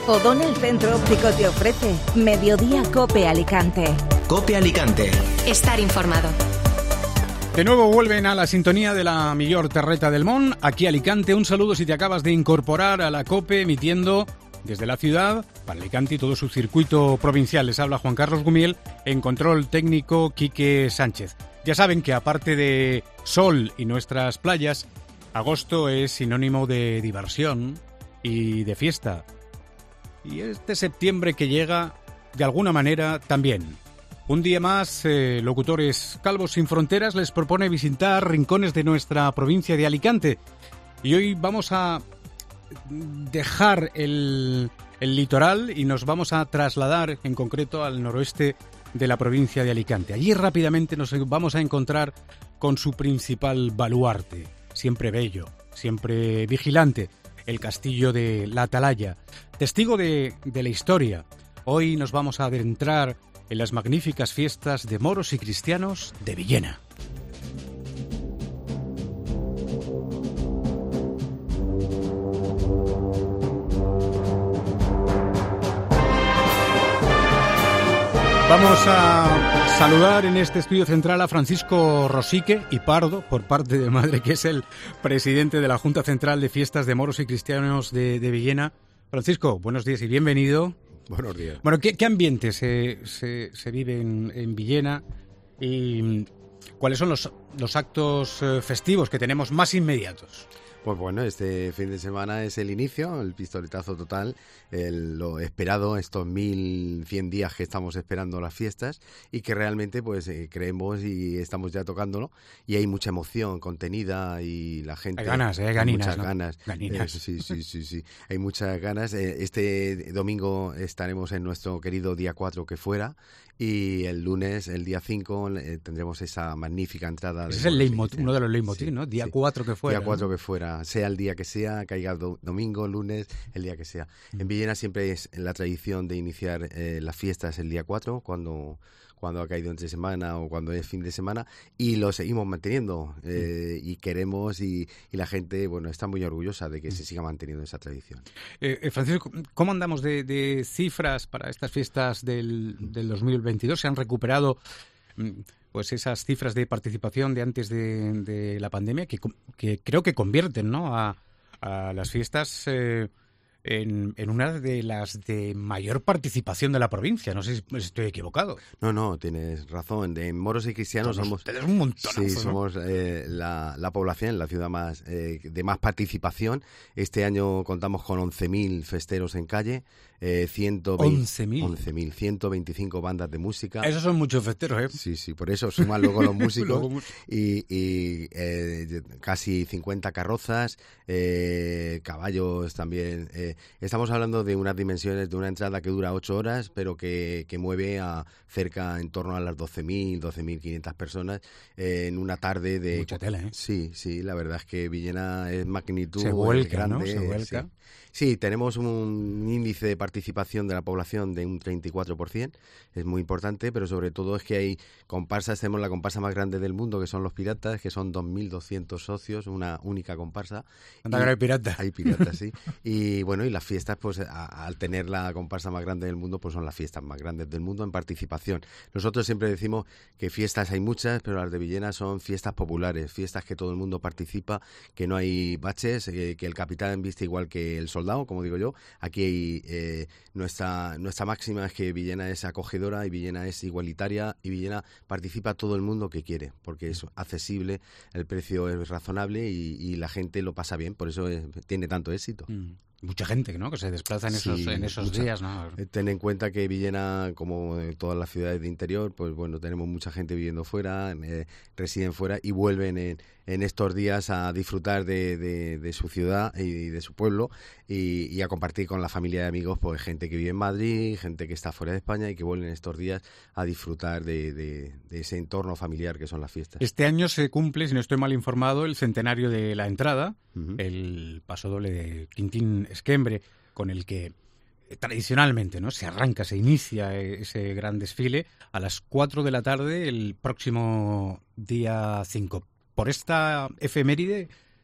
O'Donnell Centro Óptico te ofrece Mediodía Cope Alicante. Cope Alicante. Estar informado. De nuevo vuelven a la sintonía de la millor terreta del Món, aquí Alicante. Un saludo si te acabas de incorporar a la COPE, emitiendo desde la ciudad para Alicante y todo su circuito provincial. Les habla Juan Carlos Gumiel, en control técnico Quique Sánchez. Ya saben que aparte de sol y nuestras playas, agosto es sinónimo de diversión y de fiesta. Y este septiembre que llega, de alguna manera, también. Un día más, Locutores Calvos Sin Fronteras les propone visitar rincones de nuestra provincia de Alicante. Y hoy vamos a dejar el litoral y nos vamos a trasladar en concreto al noroeste de la provincia de Alicante. Allí rápidamente nos vamos a encontrar con su principal baluarte, siempre bello, siempre vigilante, el castillo de la Atalaya, testigo de la historia. Hoy nos vamos a adentrar en las magníficas fiestas de moros y cristianos de Villena. Vamos a saludar en este estudio central a Francisco Rosique y Pardo, por parte de madre, que es el presidente de la Junta Central de Fiestas de Moros y Cristianos de Villena. Francisco, buenos días y bienvenido. Buenos días. Bueno, ¿qué ambiente se vive en Villena y cuáles son los actos festivos que tenemos más inmediatos? Pues bueno, este fin de semana es el inicio, el pistoletazo total, lo esperado, estos 1100 días que estamos esperando las fiestas y que realmente pues creemos y estamos ya tocándolo y hay mucha emoción contenida y la gente... Hay ganas, ganinas, muchas ¿no? ganas. Ganinas. Sí, hay muchas ganas. Este domingo estaremos en nuestro querido día 4 que fuera y el lunes, el día 5, tendremos esa magnífica entrada. Ese es uno de los leitmotiv, ¿no? Día 4 que fuera. Día 4 ¿no? que fuera, sea el día que sea, caiga domingo, lunes, el día que sea. En Villena siempre es la tradición de iniciar las fiestas el día 4, cuando ha caído entre semana o cuando es fin de semana, y lo seguimos manteniendo y queremos y la gente bueno está muy orgullosa de que se siga manteniendo esa tradición. Francisco, ¿cómo andamos de cifras para estas fiestas del 2022? ¿Se han recuperado pues esas cifras de participación de antes de la pandemia que creo que convierten, ¿no?, a las fiestas en una de las de mayor participación de la provincia? No sé si estoy equivocado. No, tienes razón. En Moros y Cristianos somos un montón. Sí, somos la población, la ciudad más de más participación. Este año contamos con 11.000 festeros en calle, 11.000, 125 bandas de música. Esos son muchos festeros, ¿eh? Sí, por eso suman luego los músicos y casi 50 carrozas, caballos también. Estamos hablando de unas dimensiones, de una entrada que dura 8 horas, pero que mueve a cerca en torno a las 12.500 personas en una tarde de... Mucha tela, ¿eh? Sí, la verdad es que Villena es magnitud. Se vuelca, grande, ¿no? Se vuelca. Sí, tenemos un índice de participación de la población de un 34%, es muy importante, pero sobre todo es que hay comparsas, tenemos la comparsa más grande del mundo, que son los Piratas, que son 2.200 socios, una única comparsa. ¿Anda que no hay piratas? Hay piratas, sí. Y bueno, y las fiestas, pues al tener la comparsa más grande del mundo, pues son las fiestas más grandes del mundo en participación. Nosotros siempre decimos que fiestas hay muchas, pero las de Villena son fiestas populares, fiestas que todo el mundo participa, que no hay baches, que el capitán viste igual que el soldado, como digo yo. Aquí nuestra máxima es que Villena es acogedora y Villena es igualitaria y Villena participa todo el mundo que quiere, porque es accesible, el precio es razonable y la gente lo pasa bien, por eso tiene tanto éxito. Mucha gente, ¿no?, que se desplaza en esos días, ¿no? Ten en cuenta que Villena, como todas las ciudades de interior, pues bueno, tenemos mucha gente viviendo fuera, residen fuera y vuelven en estos días a disfrutar de su ciudad y de su pueblo y a compartir con la familia y amigos, pues gente que vive en Madrid, gente que está fuera de España y que vuelven estos días a disfrutar de ese entorno familiar que son las fiestas. Este año se cumple, si no estoy mal informado, el centenario de la entrada, el pasodoble de Quintín Esquembre, con el que tradicionalmente, ¿no?, se inicia ese gran desfile a las 4 de la tarde el próximo día 5. Por esta efeméride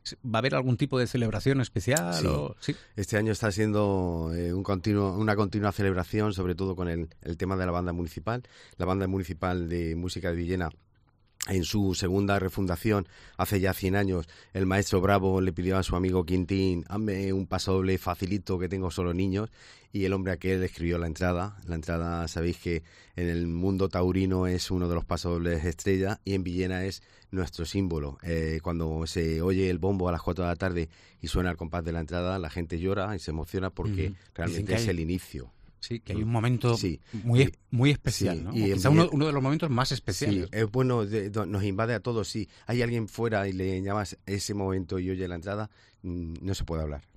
¿Va a haber algún tipo de celebración especial? Sí. ¿Sí? Este año está siendo una continua celebración, sobre todo con el tema de la banda municipal. La banda municipal de música de Villena, en su segunda refundación, hace ya 100 años, el maestro Bravo le pidió a su amigo Quintín: hazme un pasodoble facilito que tengo solo niños, y el hombre aquel escribió la entrada. La entrada, sabéis que en el mundo taurino es uno de los pasodobles estrella, y en Villena es nuestro símbolo. Cuando se oye el bombo a las 4 de la tarde y suena el compás de la entrada, la gente llora y se emociona porque realmente es el inicio. Sí, que hay un momento muy especial, sí, ¿no? Y quizá uno de los momentos más especiales. Sí, es bueno, nos invade a todos. Si hay alguien fuera y le llamas ese momento y oye la entrada, no se puede hablar.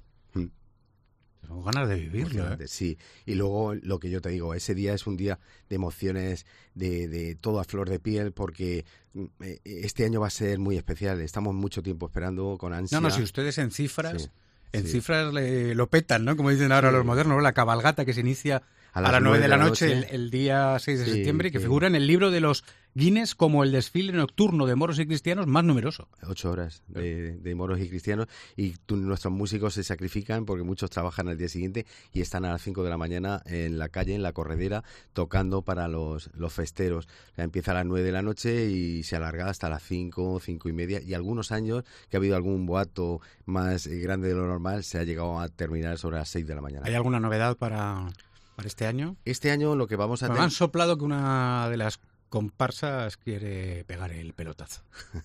Tengo ganas de vivirlo, ¿eh? Sí, y luego lo que yo te digo, ese día es un día de emociones, de todo a flor de piel, porque este año va a ser muy especial. Estamos mucho tiempo esperando con ansia. No, si ustedes en cifras... Sí. En cifras lo petan, ¿no? Como dicen ahora los modernos, ¿no? La cabalgata que se inicia a las 9 de la noche el día 6 de septiembre, y que figura en el libro de los Guinness como el desfile nocturno de moros y cristianos más numeroso. 8 horas de moros y cristianos, y nuestros músicos se sacrifican porque muchos trabajan al día siguiente y están a las 5 de la mañana en la calle, en la corredera, tocando para los festeros. O sea, empieza a las 9 de la noche y se alarga hasta las 5, 5 y media, y algunos años que ha habido algún boato más grande de lo normal, se ha llegado a terminar sobre las 6 de la mañana. ¿Hay alguna novedad para este año? Este año lo que vamos a Me han soplado que una de las comparsas quiere pegar el pelotazo.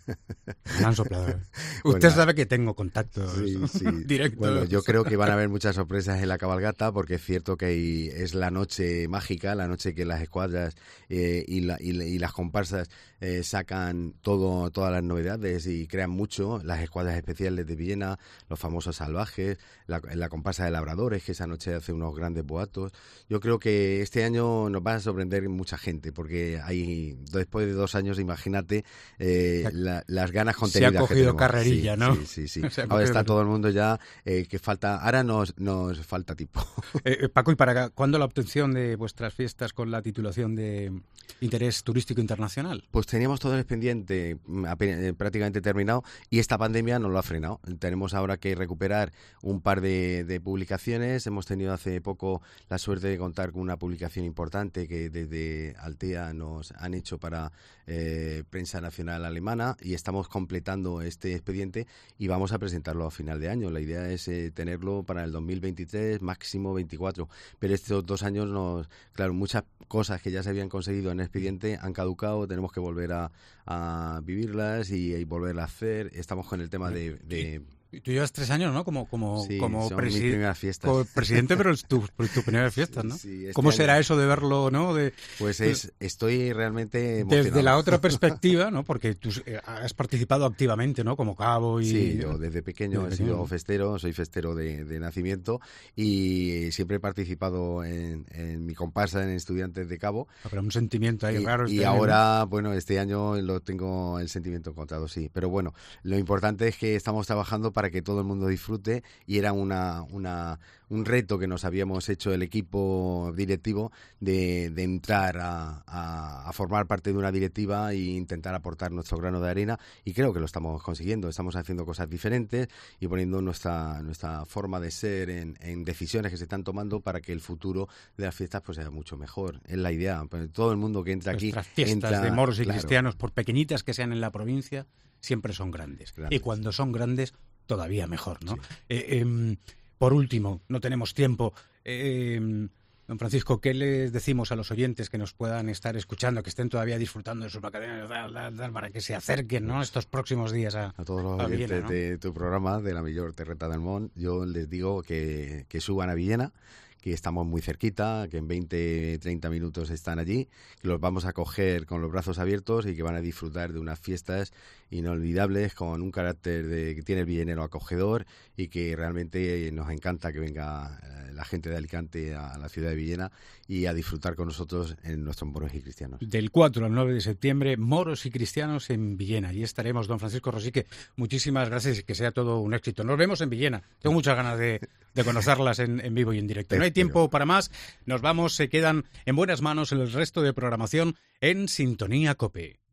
Me han soplado. Usted sabe que tengo contactos directos. Bueno, yo creo que van a haber muchas sorpresas en la cabalgata, porque es cierto que es la noche mágica, la noche que las escuadras y las comparsas sacan todas las novedades y crean mucho. Las escuadras especiales de Villena, los famosos salvajes, la comparsa de labradores, que esa noche hace unos grandes boatos. Yo creo que este año nos va a sorprender mucha gente, porque después de 2 años, imagínate las ganas contenidas. Se ha cogido carrerilla, ¿no? Sí. Ahora está todo el mundo ya que falta. Ahora nos falta tiempo. Paco, ¿y para cuándo la obtención de vuestras fiestas con la titulación de Interés Turístico Internacional? Pues teníamos todo el expediente prácticamente terminado, y esta pandemia nos lo ha frenado. Tenemos ahora que recuperar un par de publicaciones. Hemos tenido hace poco la suerte de contar con una publicación importante que desde Altea nos han hecho para prensa nacional alemana, y estamos completando este expediente y vamos a presentarlo a final de año. La idea es tenerlo para el 2023, máximo 24, pero estos 2 años claro, muchas cosas que ya se habían conseguido en el expediente han caducado, tenemos que volver a vivirlas y volver a hacer. Estamos con el tema de Tú llevas 3 años, ¿no? Como son mis primeras fiestas. Como presidente, pero es tu primeras fiestas, ¿no? Sí, ¿Cómo será eso de verlo, no? Pues estoy realmente emocionado. Desde la otra perspectiva, ¿no? Porque tú has participado activamente, ¿no? Como cabo y... Sí, yo desde pequeño he sido festero, soy festero de nacimiento, y siempre he participado en mi comparsa en Estudiantes de Cabo. Pero un sentimiento ahí raro. Y ahora, bueno, este año lo tengo el sentimiento encontrado, sí. Pero bueno, lo importante es que estamos trabajando para que todo el mundo disfrute, y era un reto que nos habíamos hecho el equipo directivo de entrar a formar parte de una directiva e intentar aportar nuestro grano de arena, y creo que lo estamos consiguiendo. Estamos haciendo cosas diferentes y poniendo nuestra forma de ser en decisiones que se están tomando para que el futuro de las fiestas pues sea mucho mejor. Es la idea. Todo el mundo que entra aquí... Nuestras fiestas de moros y cristianos, por pequeñitas que sean en la provincia, siempre son grandes. Y cuando son grandes, todavía mejor, ¿no? Sí. Por último, no tenemos tiempo. Don Francisco, ¿qué les decimos a los oyentes que nos puedan estar escuchando, que estén todavía disfrutando de sus vacaciones, para que se acerquen, ¿no?, estos próximos días a todos los oyentes Villena, ¿no?, de tu programa, de la Millor Terreta del Món? Yo les digo que suban a Villena, que estamos muy cerquita, que en 20, 30 minutos están allí, que los vamos a acoger con los brazos abiertos y que van a disfrutar de unas fiestas inolvidables con un carácter que tiene el villenero acogedor, y que realmente nos encanta que venga la gente de Alicante a la ciudad de Villena y a disfrutar con nosotros en nuestros moros y cristianos. Del 4 al 9 de septiembre, moros y cristianos en Villena. Allí estaremos, don Francisco Rosique. Muchísimas gracias y que sea todo un éxito. Nos vemos en Villena. Tengo muchas ganas de conocerlas en vivo y en directo. No hay tiempo para más. Nos vamos. Se quedan en buenas manos el resto de programación en Sintonía COPE.